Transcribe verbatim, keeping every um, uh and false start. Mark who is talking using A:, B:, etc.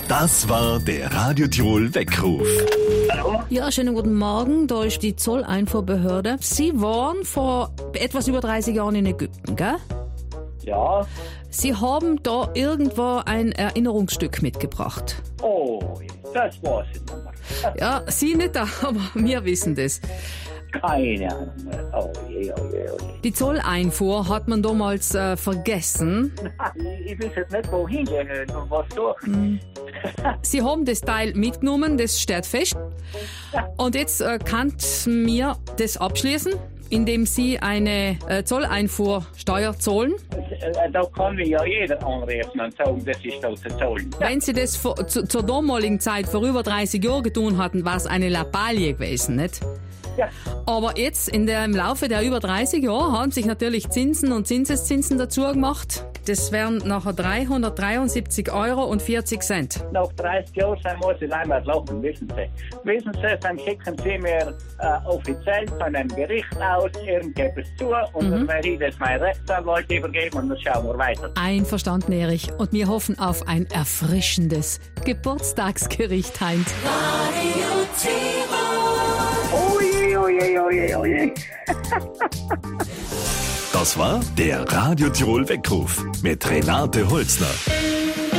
A: Das war der Radio Tirol Weckruf.
B: Hallo?
C: Ja, schönen guten Morgen. Da ist die Zolleinfuhrbehörde. Sie waren vor etwas über dreißig Jahren in Ägypten, gell?
B: Ja.
C: Sie haben da irgendwo ein Erinnerungsstück mitgebracht.
B: Oh, das weiß ich nicht mehr.
C: Ja, Sie nicht, aber wir wissen das.
B: Keine Ahnung mehr. Oh je, oh je, oh je.
C: Die Zolleinfuhr hat man damals äh, vergessen.
B: Ich, ich weiß jetzt nicht, wohin gehen und was suchen.
C: Sie haben das Teil mitgenommen, das steht fest. Und jetzt äh, kann mir das abschließen, indem Sie eine äh, Zolleinfuhrsteuer zahlen.
B: Da kann mich ja jeder anrufen und sagen, das ist da zu zahlen.
C: Wenn Sie das vor, zu, zur damaligen Zeit vor über dreißig Jahren getan hatten, war es eine Lappalie gewesen, nicht?
B: Ja.
C: Aber jetzt, in der, im Laufe der über dreißig Jahre, haben sich natürlich Zinsen und Zinseszinsen dazu gemacht. Das wären nachher dreihundertdreiundsiebzig Euro und vierzig Cent.
B: Nach dreißig Jahren sein muss ich einmal lachen, wissen Sie. Wissen Sie, dann schicken Sie mir äh, offiziell von einem Gericht aus irgendetwas zu und
C: Mhm.
B: dann werde ich das meinem Rechtsanwalt übergeben und dann schauen wir weiter.
C: Einverstanden, Erich. Und wir hoffen auf ein erfrischendes Geburtstagsgericht heint.
B: Oje, oje, oje, oje.
A: Das war der Radio Tirol Weckruf mit Renate Holzner.